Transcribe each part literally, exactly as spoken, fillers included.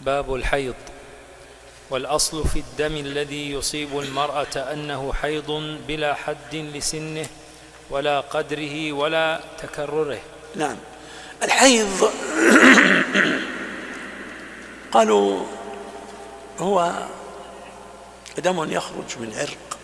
باب الحيض. والأصل في الدم الذي يصيب المرأة أنه حيض بلا حد لسنه ولا قدره ولا تكرره. نعم. الحيض قالوا هو دم يخرج من عرق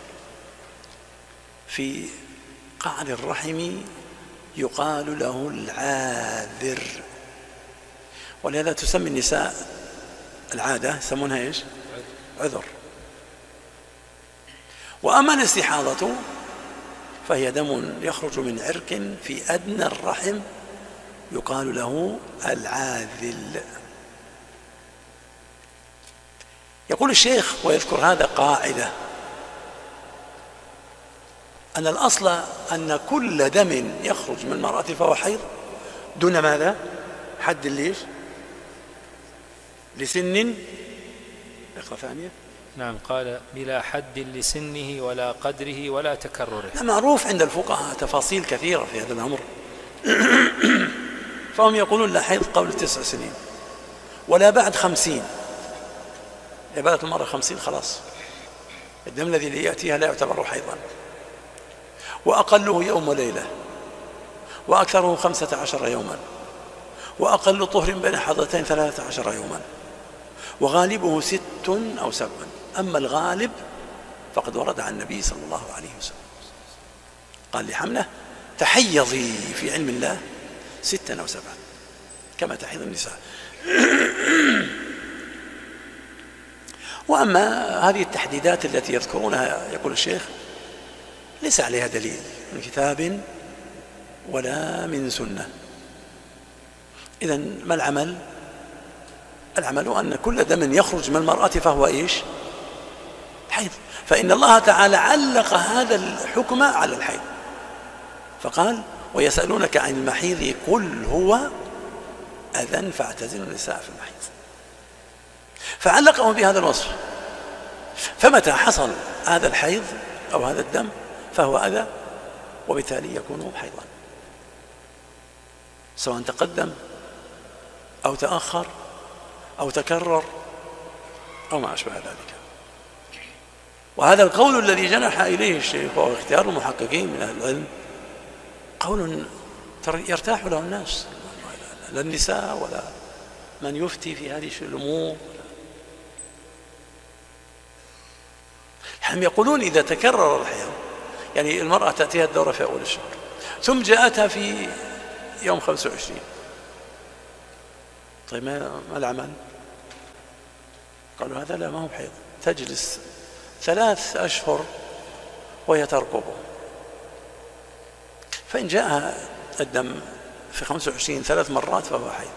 في قعر الرحم يقال له العاذر، ولهذا تسمي النساء العادة يسمونها ايش؟ عذر. وأما الاستحاضة فهي دم يخرج من عرق في أدنى الرحم يقال له العاذل. يقول الشيخ ويذكر هذا قاعدة أن الأصل أن كل دم يخرج من المرأة فهو حيض دون ماذا؟ حد ليش؟ لسن. نقرأ ثانية. نعم، قال بلا حد لسنه ولا قدره ولا تكرره. معروف عند الفقهاء تفاصيل كثيرة في هذا الأمر فهم يقولون لا حيض قبل تسع سنين ولا بعد خمسين. إذا بلغت المرأة خمسين خلاص الدم الذي يأتيها لا يعتبر حيضا، وأقله يوم وليلة، وأكثره خمسة عشر يوما، وأقل طهر بين حضرتين ثلاثة عشر يوما، وغالبه ست أو سبع. أما الغالب فقد ورد عن النبي صلى الله عليه وسلم قال لحمنة تحيضي في علم الله ستا أو سبعا كما تحيض النساء. وأما هذه التحديدات التي يذكرونها يقول الشيخ ليس عليها دليل من كتاب ولا من سنة. إذن ما العمل؟ العمل أن كل دم يخرج من المرأة فهو إيش؟ حيض. فإن الله تعالى علق هذا الحكم على الحيض فقال ويسألونك عن المحيض قل هو أذى فاعتزلوا النساء في المحيض، فعلقهم بهذا الوصف. فمتى حصل هذا الحيض أو هذا الدم فهو أذى وبالتالي يكون حيضا، سواء تقدم أو تأخر أو تكرر أو ما أشبه ذلك. وهذا القول الذي جنح إليه الشيخ وهو اختيار المحققين من أهل العلم قول يرتاح له الناس، لا النساء ولا من يفتي في هذه الأمور. هم يقولون إذا تكرر الحيض، يعني المرأة تأتيها الدورة في أول الشهر ثم جاءتها في يوم خمسة وعشرين، طيب ما العمل؟ قالوا هذا لا ما هو بحيض، تجلس ثلاث أشهر وهي ترقبه. فإن جاءها الدم في خمسة وعشرين ثلاث مرات فهو حيض،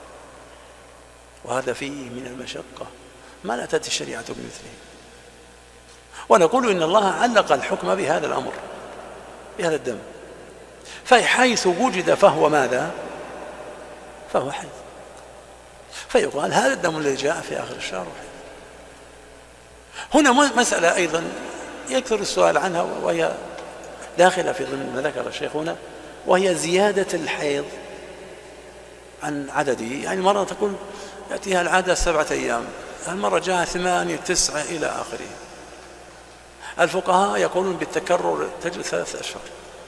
وهذا فيه من المشقة ما لا تأتي الشريعة بمثله. ونقول إن الله علق الحكم بهذا الأمر بهذا الدم، فحيث وجد فهو ماذا؟ فهو حيض. فيقال هذا الدم الذي جاء في آخر الشهر حيض. هنا مسألة أيضا يكثر السؤال عنها وهي داخلة في ضمن ما ذكر الشيخ هنا، وهي زيادة الحيض عن عدده. يعني مرة تقول يأتيها العادة سبعة أيام، المرة جاءها ثمانية تسعة إلى آخره. الفقهاء يقولون بالتكرر تجلس ثلاثة أشهر،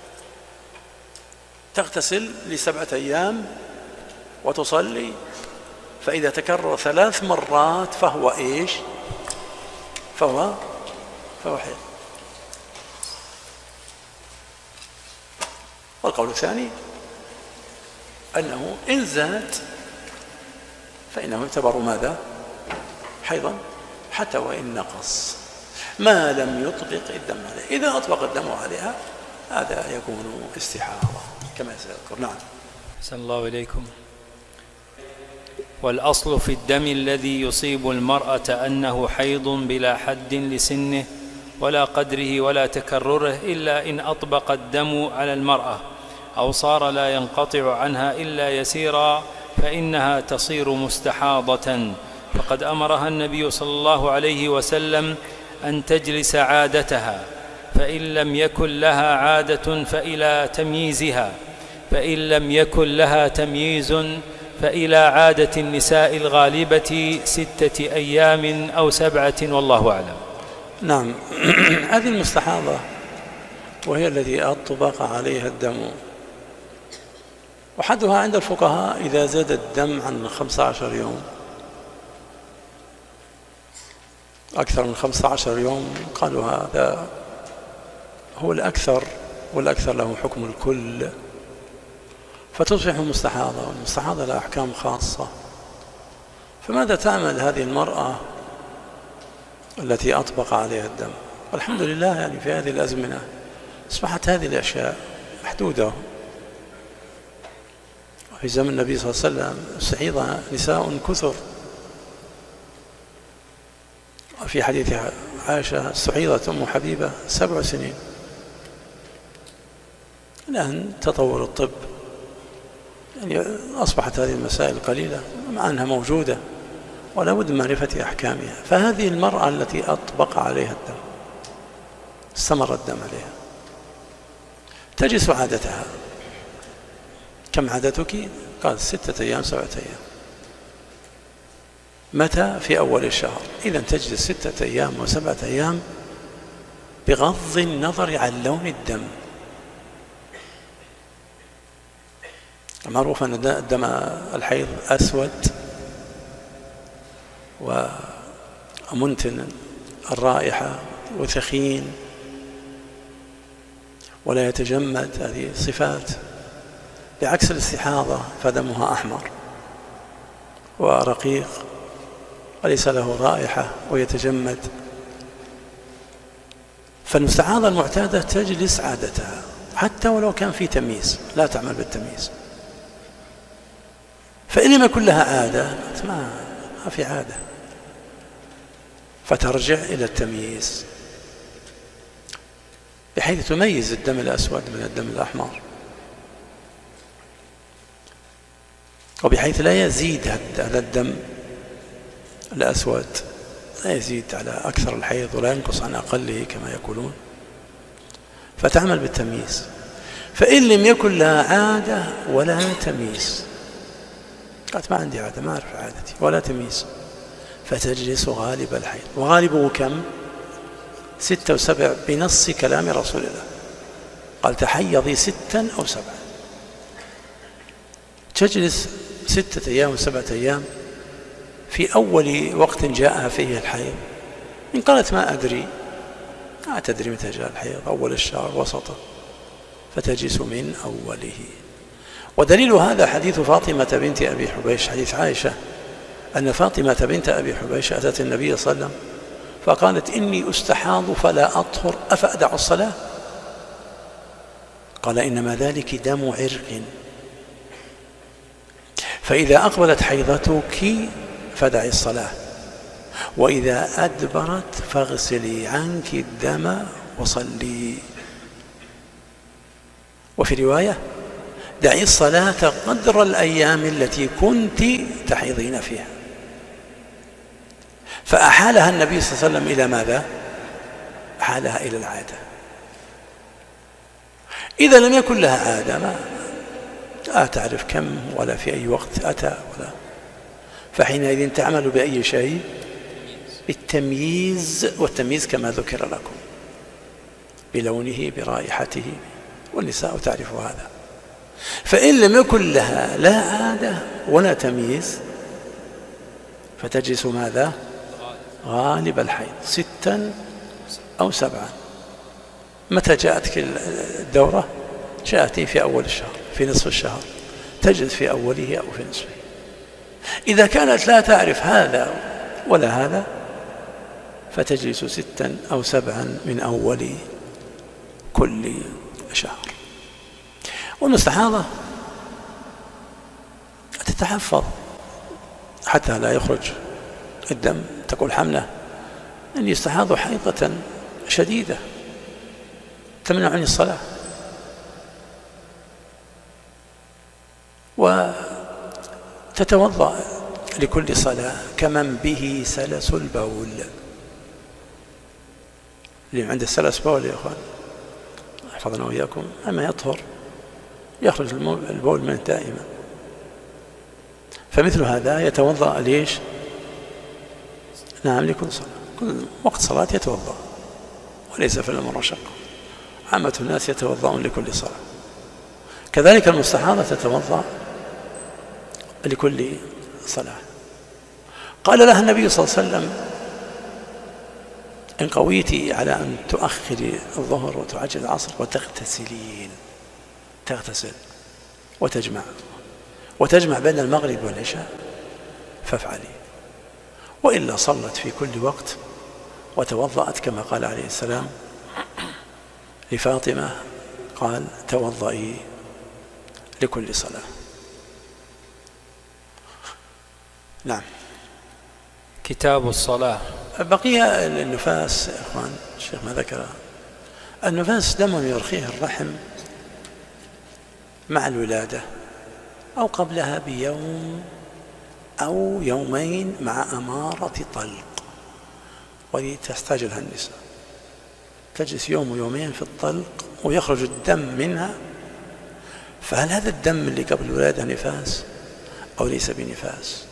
تغتسل لسبعة أيام وتصلي، فإذا تكرر ثلاث مرات فهو إيش؟ فهو فهو حيض. والقول الثاني أنه إن زاد فإنه يعتبر ماذا؟ حيضا حتى وإن نقص ما لم يطبق الدم عليه. إذا أطبق الدم عليها هذا يكون استحاضة كما سيذكر. نعم. أحسن الله إليكم. والأصل في الدم الذي يصيب المرأة أنه حيض بلا حد لسنه ولا قدره ولا تكرره إلا إن أطبق الدم على المرأة أو صار لا ينقطع عنها إلا يسيرا فإنها تصير مستحاضة، فقد أمرها النبي صلى الله عليه وسلم أن تجلس عادتها، فإن لم يكن لها عادة فإلى تمييزها، فإن لم يكن لها تمييز فإلى عادة النساء الغالبة ستة أيام أو سبعة والله أعلم. نعم. هذه المستحاضة وهي التي أطبق عليها الدم، وحدها عند الفقهاء إذا زاد الدم عن خمسة عشر يوم، أكثر من خمسة عشر يوم قالوا هذا هو الأكثر، والأكثر له حكم الكل، فتصبح مستحاضة، والمستحاضة لها أحكام خاصة. فماذا تعمل هذه المرأة التي أطبق عليها الدم؟ والحمد لله يعني في هذه الأزمنة أصبحت هذه الأشياء محدودة. في زمن النبي صلى الله عليه وسلم استحيض نساء كثر، في حديث عائشة استحيضت أم حبيبة سبع سنين. الآن تطور الطب يعني أصبحت هذه المسائل قليلة مع أنها موجودة ولا بد من معرفة أحكامها. فهذه المرأة التي أطبق عليها الدم استمر الدم عليها تجلس عادتها. كم عادتك؟ قال ستة أيام سبعة أيام. متى؟ في أول الشهر. إذا تجلس ستة أيام وسبعة أيام بغض النظر عن لون الدم. معروف أن دم الحيض أسود ومنتن الرائحة وثخين ولا يتجمد، هذه صفات، بعكس الاستحاضة فدمها أحمر ورقيق وليس له رائحة ويتجمد. فالمستحاضة المعتادة تجلس عادتها حتى ولو كان في تمييز، لا تعمل بالتمييز. فإن لم يكن لها عادة ما ما في عادة فترجع إلى التمييز بحيث تميز الدم الأسود من الدم الأحمر، وبحيث لا يزيد هذا الدم الأسود، لا يزيد على أكثر الحيض ولا ينقص عن أقله كما يقولون، فتعمل بالتمييز. فإن لم يكن لها عادة ولا تمييز، قالت ما عندي عادة، ما أعرف عادتي ولا تمييز، فتجلس غالب الحيض. وغالبه كم؟ ستة وسبع بنص كلام رسول الله، قال تحيضي ستا أو سبعا. تجلس ستة أيام وسبعة أيام في أول وقت جاءها فيه الحيض. إن قالت ما أدري، ما تدري متى جاء الحيض، أول الشهر وسطه، فتجلس من أوله. ودليل هذا حديث فاطمة بنت أبي حبيش، حديث عائشة أن فاطمة بنت أبي حبيش أتت النبي صلى الله عليه وسلم فقالت إني أستحاض فلا أطهر أفأدع الصلاة؟ قال إنما ذلك دم عرق، فإذا أقبلت حيضتك فدعي الصلاة، وإذا أدبرت فاغسلي عنك الدم وصلي. وفي رواية دعي الصلاة قدر الأيام التي كنت تحيضين فيها. فأحالها النبي صلى الله عليه وسلم إلى ماذا؟ أحالها إلى العادة. إذا لم يكن لها عادة ما لا تعرف كم ولا في أي وقت أتى ولا، فحينئذ تعمل بأي شيء؟ بالتمييز، والتمييز كما ذكر لكم بلونه برائحته، والنساء تعرف هذا. فإن لم يكن لها لا عادة ولا تمييز فتجلس ماذا؟ غالب الحيض ستا أو سبعا. متى جاءتك الدورة؟ جاءت في أول الشهر، في نصف الشهر، تجلس في أوله أو في نصفه. إذا كانت لا تعرف هذا ولا هذا فتجلس ستا أو سبعا من أول كل شهر. والمستحاضة تتحفظ حتى لا يخرج الدم. تقول حملة أن يستحاض حيضة شديدة تمنع عن الصلاة، وتتوضأ لكل صلاة كمن به سلس البول. اللي عنده سلس بول يا أخوان احفظنا وإياكم، أما يطهر يخرج البول منه دائما، فمثل هذا يتوضأ ليش؟ نعم، لكل صلاة، كل وقت صلاة يتوضأ، وليس في الأمر مشقة. عامة الناس يتوضأون لكل صلاة. كذلك المستحاضة تتوضأ لكل صلاة. قال لها النبي صلى الله عليه وسلم: إن قويتي على أن تؤخري الظهر وتعجل العصر وتغتسلين، تغتسل وتجمع وتجمع بين المغرب والعشاء فافعلي، وإلا صلت في كل وقت وتوضأت كما قال عليه السلام لفاطمة، قال: توضئي لكل صلاة. نعم. كتاب الصلاة. بقي النفاس يا إخوان، الشيخ ما ذكر. النفاس دم يرخيه الرحم مع الولادة أو قبلها بيوم أو يومين مع أمارة طلق، وهذه تحتاج لها النساء، تجلس يوم ويومين في الطلق ويخرج الدم منها. فهل هذا الدم اللي قبل الولادة نفاس أو ليس بنفاس؟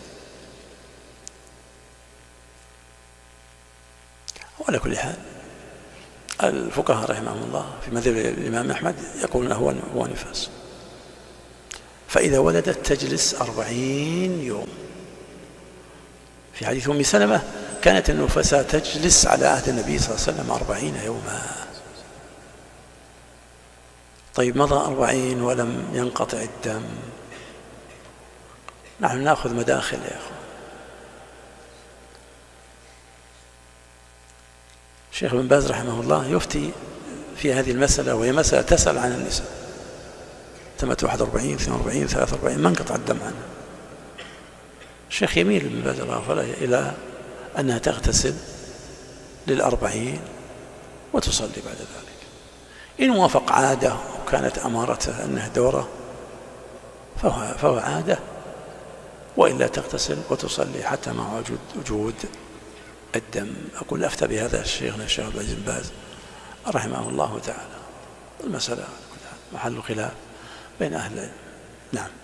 وعلى كل حال الفقهاء رحمهم الله في مذهب الإمام أحمد يقولون هو هو نفاس. فإذا ولدت تجلس أربعين يوم. في حديث أم سلمة كانت النفساء تجلس على عهد النبي صلى الله عليه وسلم أربعين يوما. طيب مضى أربعين ولم ينقطع الدم، نحن نأخذ مداخل يا أخوان. الشيخ بن باز رحمه الله يفتي في هذه المسألة، وهي مسألة تسأل عن النساء، تمت واحد وأربعين اثنين وأربعين ثلاثة وأربعين ما انقطع الدم عنها. الشيخ يميل بن باز رحمه الله إلى أنها تغتسل للأربعين وتصلي بعد ذلك. إن وافق عادة وكانت أمارته أنها دورة فهو, فهو عادة، وإلا تغتسل وتصلي حتى مع وجود وجود الدم. أقول أفتى بهذا الشيخنا الشيخ عبد العزيز بن باز رحمه الله تعالى. المسألة محل خلاف بين أهل العلم. نعم.